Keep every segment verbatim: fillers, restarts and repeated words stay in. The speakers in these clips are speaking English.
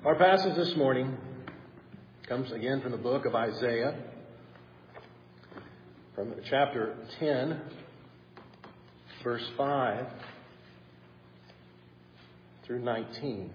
Our passage this morning comes again from the book of Isaiah, from chapter ten, verse five through nineteen.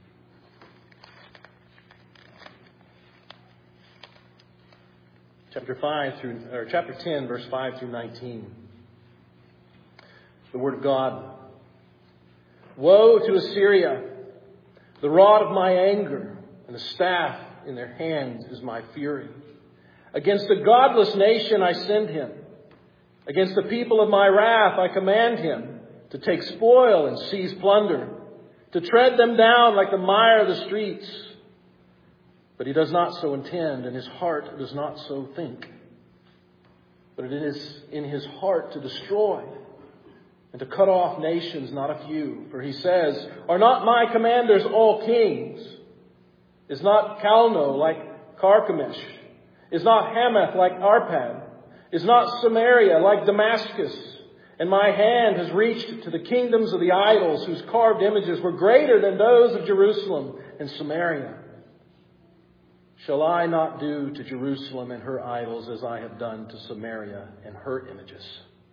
Chapter five through, or chapter ten, verse five through nineteen. The Word of God. Woe to Assyria! The rod of my anger and the staff in their hands is my fury. Against the godless nation I send him. Against the people of my wrath I command him to take spoil and seize plunder, to tread them down like the mire of the streets. But he does not so intend, and his heart does not so think. But it is in his heart to destroy and to cut off nations, not a few. For he says, are not my commanders all kings? Is not Calno like Carchemish? Is not Hamath like Arpad? Is not Samaria like Damascus? And my hand has reached to the kingdoms of the idols, whose carved images were greater than those of Jerusalem and Samaria. Shall I not do to Jerusalem and her idols as I have done to Samaria and her images?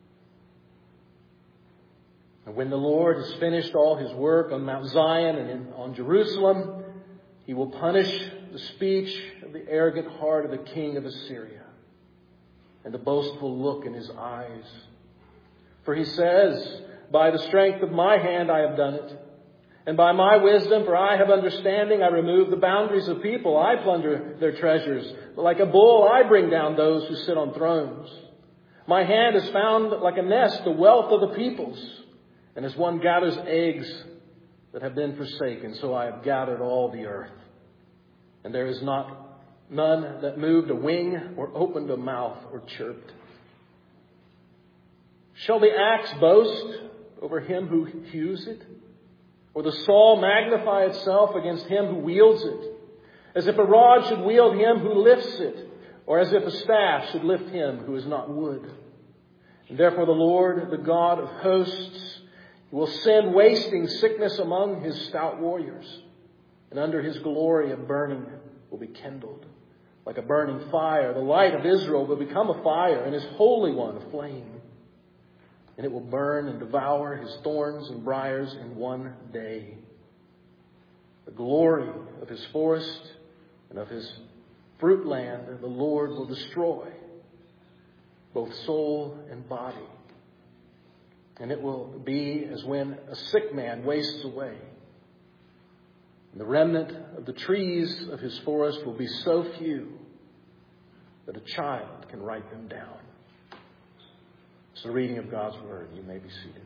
And when the Lord has finished all his work on Mount Zion and in, on Jerusalem, he will punish the speech of the arrogant heart of the king of Assyria and the boastful look in his eyes. For he says, by the strength of my hand I have done it, and by my wisdom, for I have understanding, I remove the boundaries of people. I plunder their treasures. But like a bull, I bring down those who sit on thrones. My hand has found like a nest the wealth of the peoples. And as one gathers eggs that have been forsaken, so I have gathered all the earth. And there is not none that moved a wing or opened a mouth or chirped. Shall the axe boast over him who hews it? Or the saw magnify itself against him who wields it? As if a rod should wield him who lifts it, or as if a staff should lift him who is not wood. And therefore the Lord, the God of hosts, will send wasting sickness among his stout warriors. And under his glory a burning will be kindled. Like a burning fire, the light of Israel will become a fire, and his Holy One a flame. And it will burn and devour his thorns and briars in one day. The glory of his forest and of his fruit land the Lord will destroy, both soul and body. And it will be as when a sick man wastes away. And the remnant of the trees of his forest will be so few that a child can write them down. It's the reading of God's Word. You may be seated.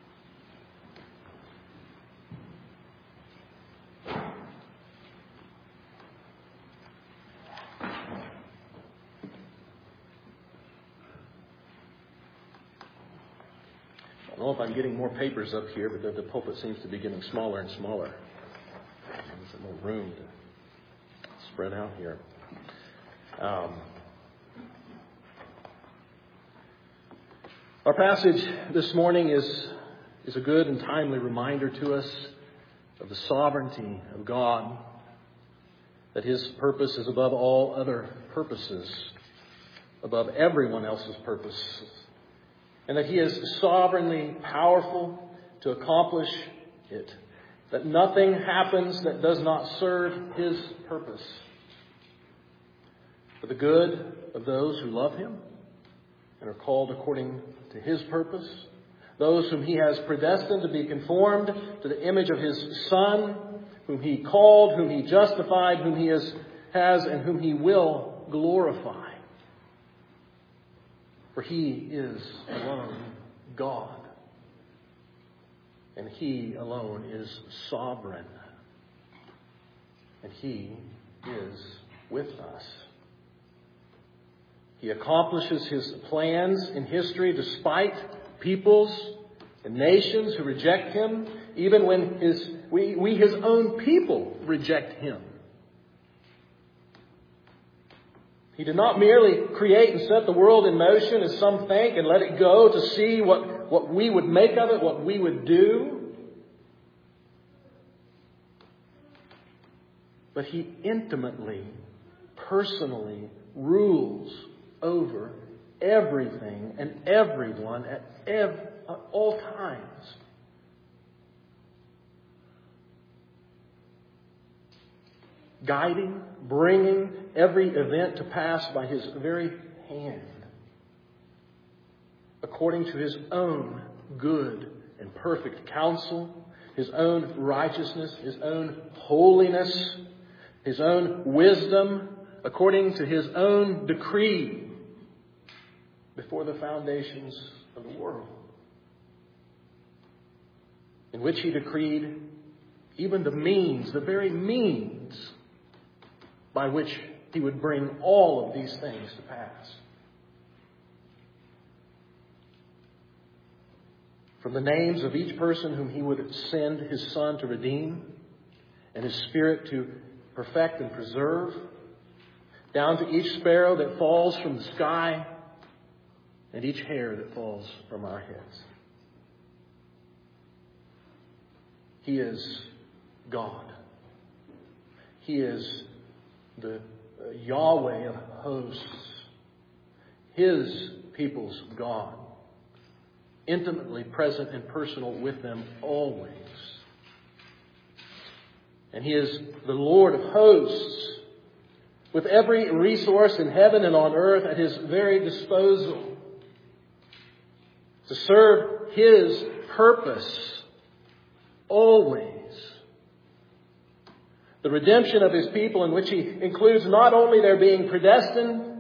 I don't know if I'm getting more papers up here, but the, the pulpit seems to be getting smaller and smaller. There's more room to spread out here. Um, our passage this morning is, is a good and timely reminder to us of the sovereignty of God, that his purpose is above all other purposes, above everyone else's purposes. And that he is sovereignly powerful to accomplish it. That nothing happens that does not serve his purpose. For the good of those who love him and are called according to his purpose. Those whom he has predestined to be conformed to the image of his Son, whom he called, whom he justified, whom he has, has and whom he will glorify. For he is alone God. And he alone is sovereign. And he is with us. He accomplishes his plans in history despite peoples and nations who reject him, even when his we, we his own people reject him. He did not merely create and set the world in motion, as some think, and let it go to see what, what we would make of it, what we would do. but He intimately, personally rules over everything and everyone at, ev- at all times. Guiding, bringing every event to pass by His very hand, according to His own good and perfect counsel, His own righteousness, His own holiness, His own wisdom, according to His own decree before the foundations of the world, in which He decreed even the means, the very means by which He would bring all of these things to pass. From the names of each person whom He would send His Son to redeem, and His Spirit to perfect and preserve, down to each sparrow that falls from the sky, and each hair that falls from our heads. He is God. He is the Yahweh of hosts, His people's God, intimately present and personal with them always. And He is the Lord of hosts, with every resource in heaven and on earth at His very disposal, to serve His purpose always. The redemption of His people, in which He includes not only their being predestined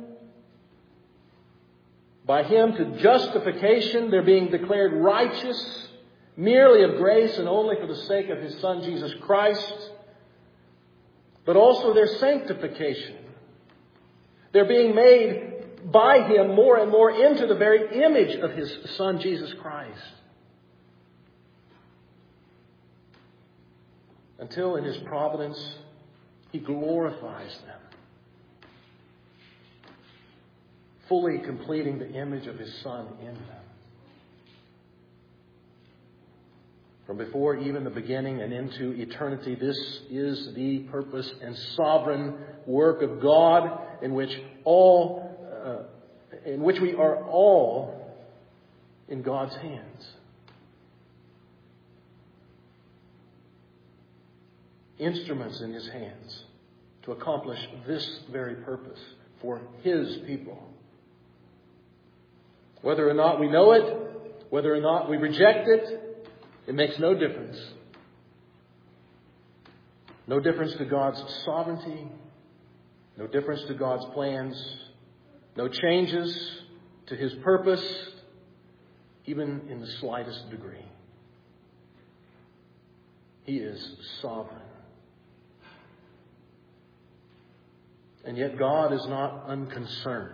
by Him to justification, their being declared righteous merely of grace and only for the sake of His Son Jesus Christ, but also their sanctification. They're being made by Him more and more into the very image of His Son Jesus Christ, until in His providence He glorifies them, fully completing the image of His Son in them. From before even the beginning and into eternity, this is the purpose and sovereign work of God, in which all, uh, in which we are all in God's hands. Instruments in His hands to accomplish this very purpose for His people. Whether or not we know it, whether or not we reject it, it makes no difference. No difference to God's sovereignty, no difference to God's plans, no changes to His purpose, even in the slightest degree. He is sovereign. And yet God is not unconcerned.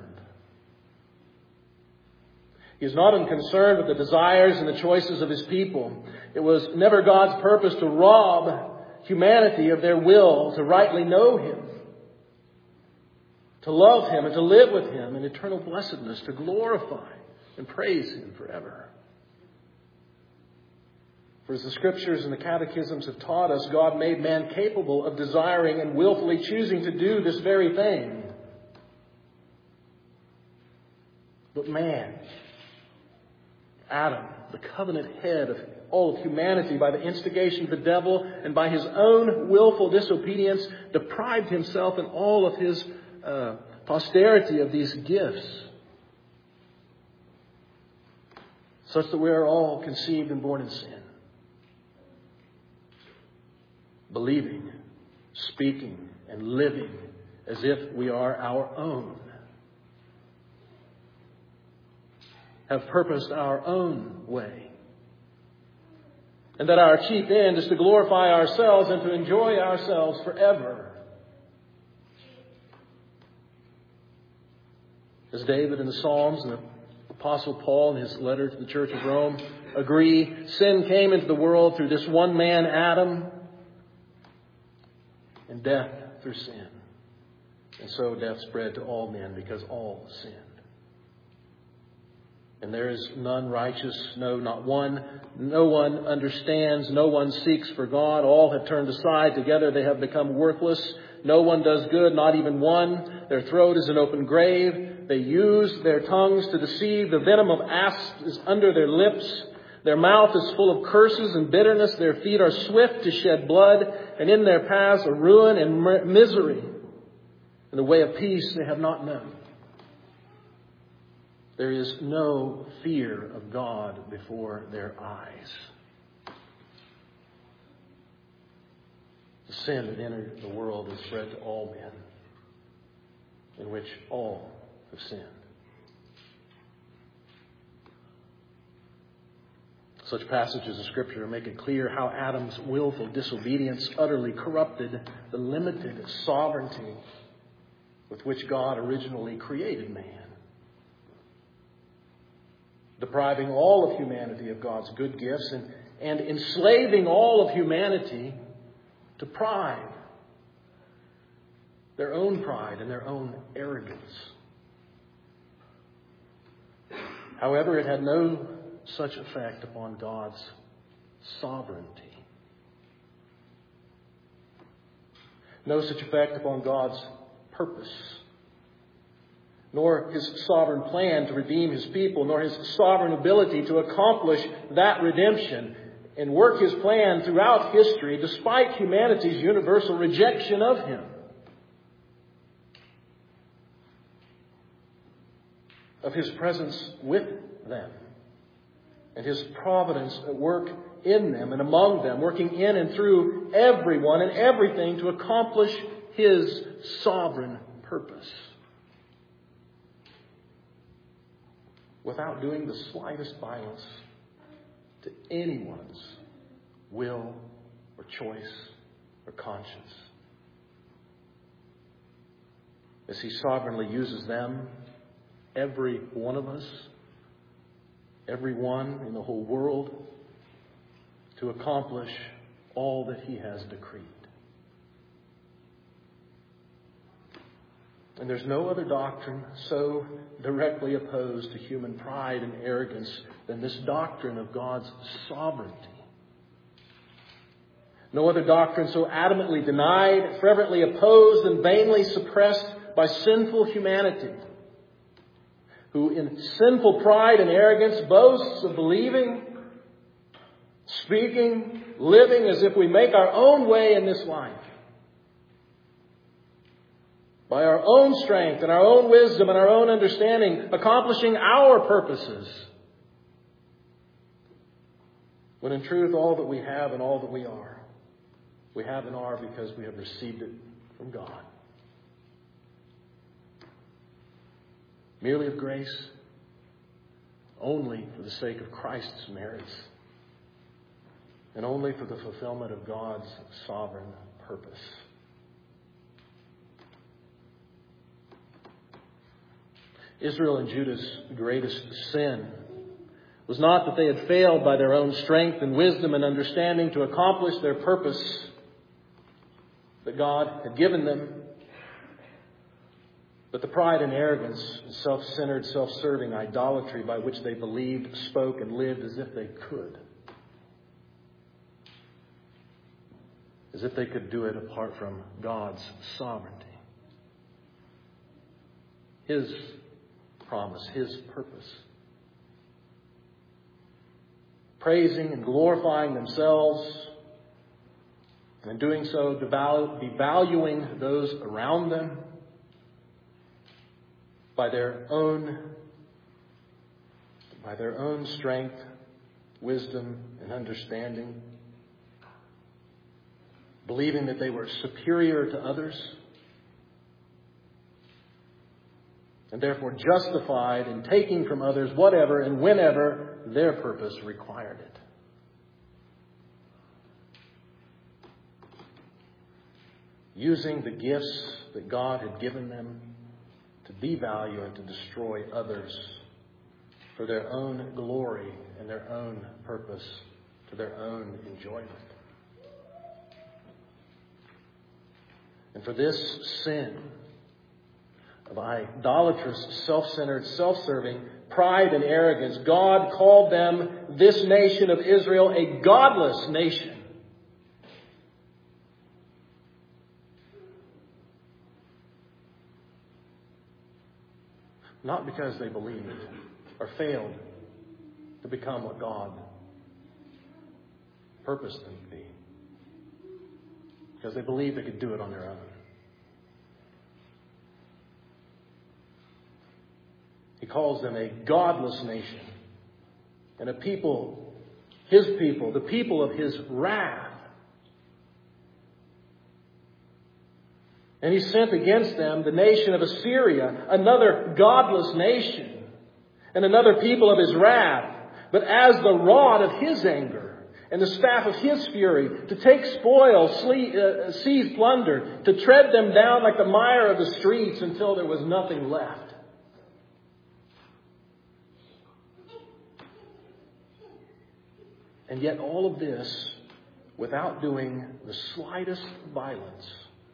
He is not unconcerned with the desires and the choices of His people. It was never God's purpose to rob humanity of their will to rightly know Him, to love Him and to live with Him in eternal blessedness, to glorify and praise Him forever. For as the Scriptures and the catechisms have taught us, God made man capable of desiring and willfully choosing to do this very thing. But man, Adam, the covenant head of all of humanity, by the instigation of the devil and by his own willful disobedience, deprived himself and all of his uh, posterity of these gifts, such that we are all conceived and born in sin, believing, speaking, and living as if we are our own, have purposed our own way, and that our chief end is to glorify ourselves and to enjoy ourselves forever. As David in the Psalms and the Apostle Paul in his letter to the Church of Rome agree, sin came into the world through this one man, Adam, and death through sin. And so death spread to all men because all sinned. And there is none righteous, no, not one. No one understands, no one seeks for God. All have turned aside. Together they have become worthless. No one does good, not even one. Their throat is an open grave. They use their tongues to deceive. The venom of asps is under their lips. Their mouth is full of curses and bitterness. Their feet are swift to shed blood. And in their paths are ruin and misery. And the way of peace they have not known. There is no fear of God before their eyes. The sin that entered the world is spread to all men, in which all have sinned. Such passages of Scripture make it clear how Adam's willful disobedience utterly corrupted the limited sovereignty with which God originally created man, depriving all of humanity of God's good gifts and, and enslaving all of humanity to pride, their own pride and their own arrogance. However, it had no such effect upon God's sovereignty. No such effect upon God's purpose, nor His sovereign plan to redeem His people, nor His sovereign ability to accomplish that redemption and work His plan throughout history despite humanity's universal rejection of Him. Of His presence with them and His providence at work in them and among them, working in and through everyone and everything to accomplish His sovereign purpose, without doing the slightest violence to anyone's will or choice or conscience. As He sovereignly uses them, every one of us, everyone in the whole world, to accomplish all that He has decreed. And there's no other doctrine so directly opposed to human pride and arrogance than this doctrine of God's sovereignty. No other doctrine so adamantly denied, fervently opposed, and vainly suppressed by sinful humanity, who in sinful pride and arrogance boasts of believing, speaking, living as if we make our own way in this life, by our own strength and our own wisdom and our own understanding, accomplishing our purposes. When in truth, all that we have and all that we are, we have and are because we have received it from God. Merely of grace, only for the sake of Christ's merits, and only for the fulfillment of God's sovereign purpose. Israel and Judah's greatest sin was not that they had failed by their own strength and wisdom and understanding to accomplish their purpose that God had given them, but the pride and arrogance, self-centered, self-serving idolatry by which they believed, spoke, and lived as if they could. As if they could do it apart from God's sovereignty. His promise, His purpose. Praising and glorifying themselves, and in doing so, devaluing those around them by their own, by their own strength, wisdom, and understanding, believing that they were superior to others, and therefore justified in taking from others whatever and whenever their purpose required it. Using the gifts that God had given them to devalue and to destroy others for their own glory and their own purpose, to their own enjoyment. And for this sin of idolatrous, self-centered, self-serving, pride and arrogance, God called them, this nation of Israel, a godless nation. Not because they believed or failed to become what God purposed them to be. Because they believed they could do it on their own. He calls them a godless nation and a people, his people, the people of his wrath. And he sent against them the nation of Assyria, another godless nation, and another people of his wrath, but as the rod of his anger and the staff of his fury, to take spoil, seize plunder, to tread them down like the mire of the streets until there was nothing left. And yet all of this without doing the slightest violence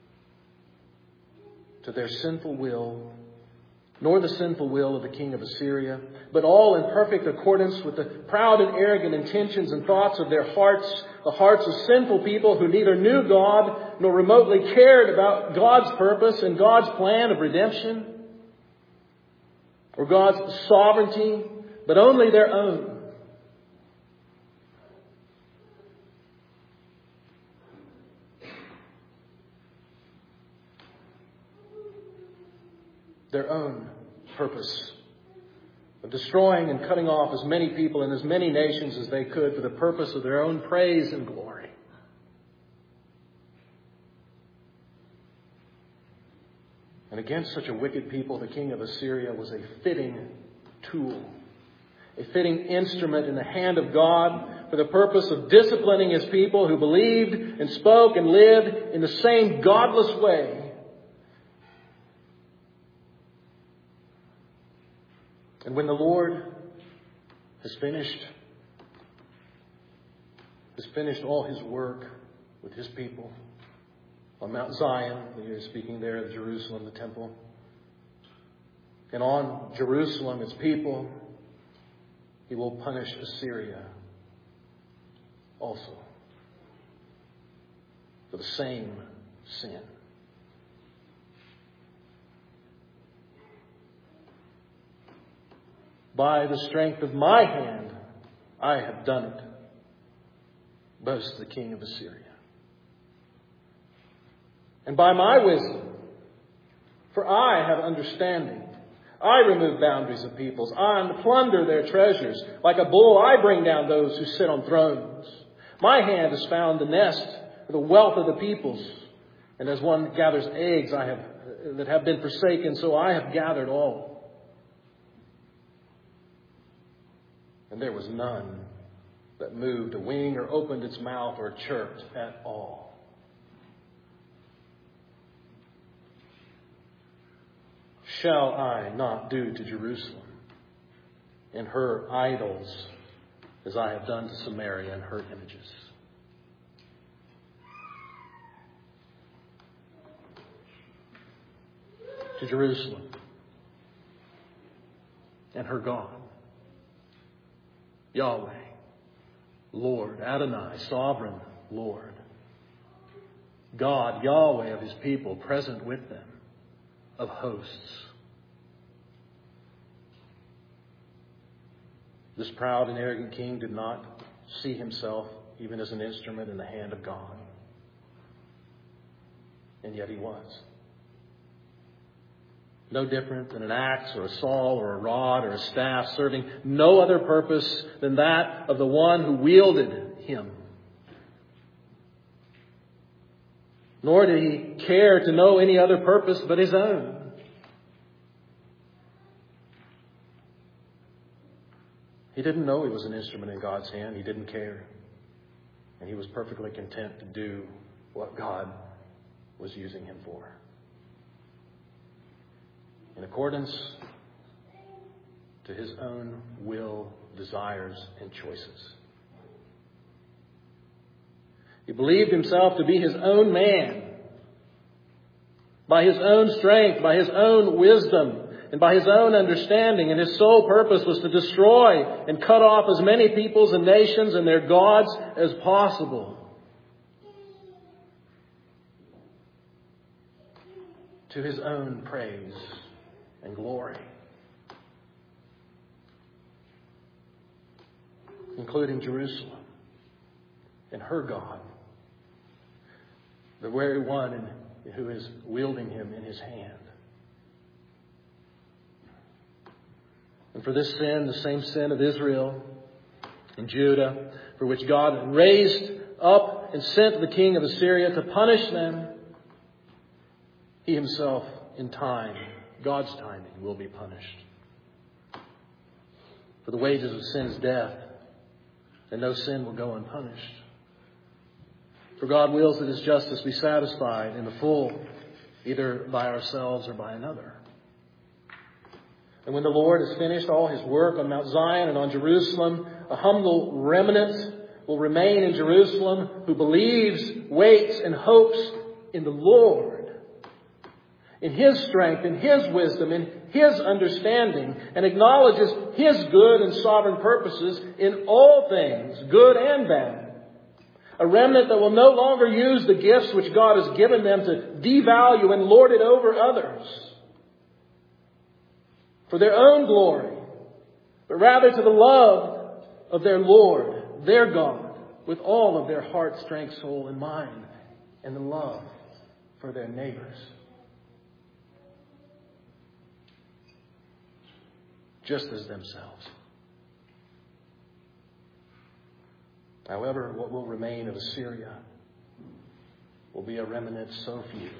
to their sinful will, nor the sinful will of the king of Assyria, but all in perfect accordance with the proud and arrogant intentions and thoughts of their hearts, the hearts of sinful people who neither knew God nor remotely cared about God's purpose and God's plan of redemption, or God's sovereignty, but only their own. Their own purpose of destroying and cutting off as many people and as many nations as they could for the purpose of their own praise and glory. And against such a wicked people, the king of Assyria was a fitting tool, a fitting instrument in the hand of God for the purpose of disciplining his people who believed and spoke and lived in the same godless way. And when the Lord has finished, has finished all his work with his people on Mount Zion, he is speaking there of Jerusalem, the temple, and on Jerusalem, its people, he will punish Assyria also for the same sin. By the strength of my hand, I have done it, boasts the king of Assyria. And by my wisdom, for I have understanding, I remove boundaries of peoples. I plunder their treasures. Like a bull, I bring down those who sit on thrones. My hand has found the nest for the wealth of the peoples. And as one gathers eggs I have that have been forsaken, so I have gathered all. And there was none that moved a wing or opened its mouth or chirped at all. Shall I not do to Jerusalem and her idols as I have done to Samaria and her images? To Jerusalem and her God, Yahweh, Lord, Adonai, sovereign Lord, God, Yahweh of his people, present with them, of hosts. This proud and arrogant king did not see himself even as an instrument in the hand of God. And yet he was. No different than an axe or a saw or a rod or a staff, serving no other purpose than that of the one who wielded him. Nor did he care to know any other purpose but his own. He didn't know he was an instrument in God's hand. He didn't care. And he was perfectly content to do what God was using him for, in accordance to his own will, desires, and choices. He believed himself to be his own man, by his own strength, by his own wisdom, and by his own understanding, and his sole purpose was to destroy and cut off as many peoples and nations and their gods as possible. To his own praise and glory, including Jerusalem and her God, the very one who is wielding him in his hand. And for this sin, the same sin of Israel and Judah, for which God raised up and sent the king of Assyria to punish them, he himself, in time, God's timing, will be punished. For the wages of sin is death, and no sin will go unpunished. For God wills that his justice be satisfied in the full, either by ourselves or by another. And when the Lord has finished all his work on Mount Zion and on Jerusalem, a humble remnant will remain in Jerusalem who believes, waits, and hopes in the Lord, in his strength, in his wisdom, in his understanding, and acknowledges his good and sovereign purposes in all things, good and bad. A remnant that will no longer use the gifts which God has given them to devalue and lord it over others for their own glory, but rather to the love of their Lord, their God, with all of their heart, strength, soul, and mind, and the love for their neighbors. Just as themselves. However, what will remain of Assyria will be a remnant so few,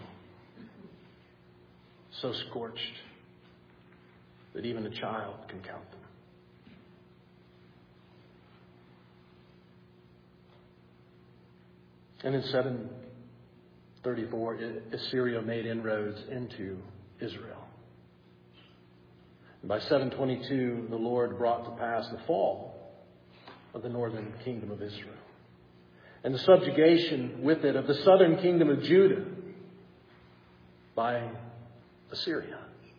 so scorched, that even a child can count them. And in seven thirty-four, Assyria made inroads into Israel. And by seven twenty-two, the Lord brought to pass the fall of the northern kingdom of Israel, and the subjugation with it of the southern kingdom of Judah by Assyria.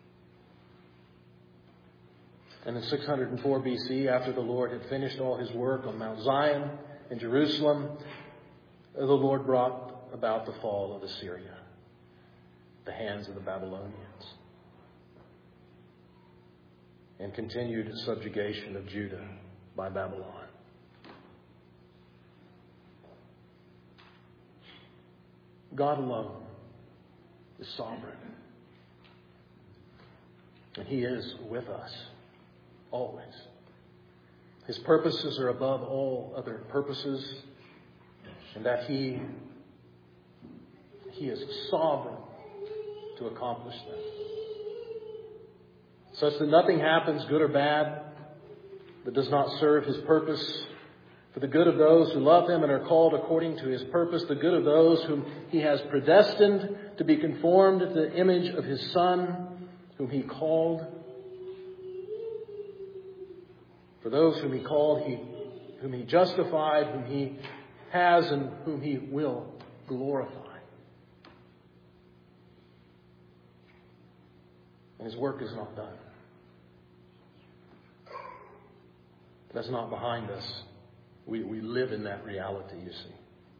And in six hundred four B C, after the Lord had finished all his work on Mount Zion and Jerusalem, the Lord brought about the fall of Assyria, the hands of the Babylonians, and continued subjugation of Judah by Babylon. God alone is sovereign. And he is with us always. His purposes are above all other purposes, and that he, he is sovereign to accomplish them. Such that nothing happens, good or bad, that does not serve his purpose, for the good of those who love him and are called according to his purpose, the good of those whom he has predestined to be conformed to the image of his Son, whom he called. For those whom he called, he, whom he justified, whom he has and whom he will glorify. And his work is not done. That's not behind us. We, we live in that reality, you see.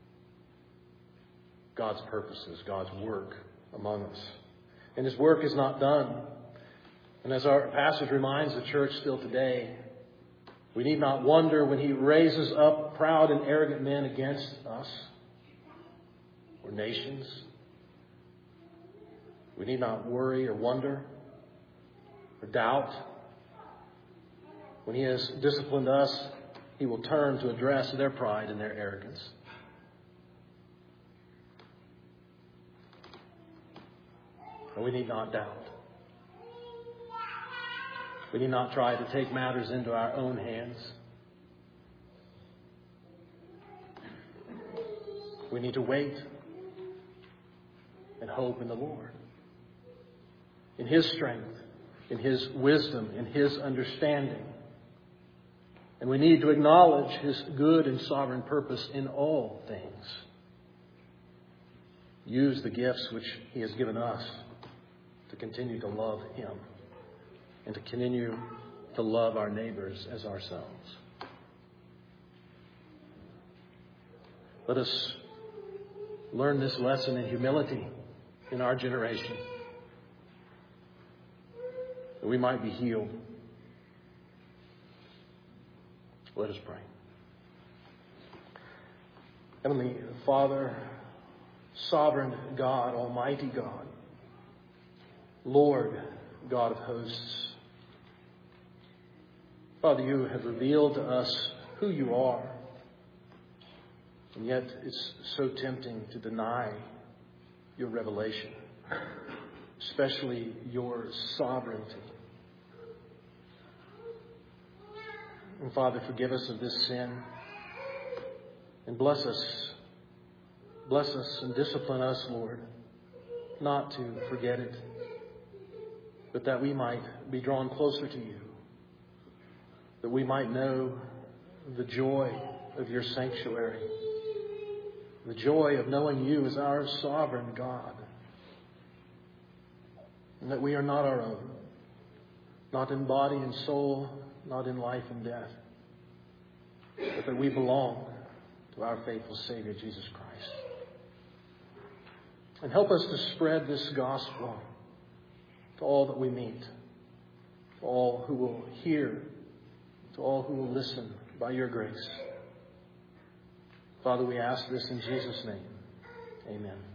God's purposes, God's work among us. And his work is not done. And as our passage reminds the church still today, we need not wonder when he raises up proud and arrogant men against us or nations. We need not worry or wonder or doubt. When he has disciplined us, he will turn to address their pride and their arrogance. And we need not doubt. We need not try to take matters into our own hands. We need to wait and hope in the Lord, in his strength, in his wisdom, in his understanding. And we need to acknowledge his good and sovereign purpose in all things. Use the gifts which he has given us to continue to love him and to continue to love our neighbors as ourselves. Let us learn this lesson in humility in our generation, that we might be healed. Let us pray. Heavenly Father, sovereign God, almighty God, Lord God of hosts, Father, you have revealed to us who you are, and yet it's so tempting to deny your revelation, especially your sovereignty. And Father, forgive us of this sin and bless us. Bless us and discipline us, Lord, not to forget it, but that we might be drawn closer to you, that we might know the joy of your sanctuary, the joy of knowing you as our sovereign God, and that we are not our own, not in body and soul, not in life and death, but that we belong to our faithful Savior, Jesus Christ. And help us to spread this gospel to all that we meet, to all who will hear, to all who will listen by your grace. Father, we ask this in Jesus' name. Amen.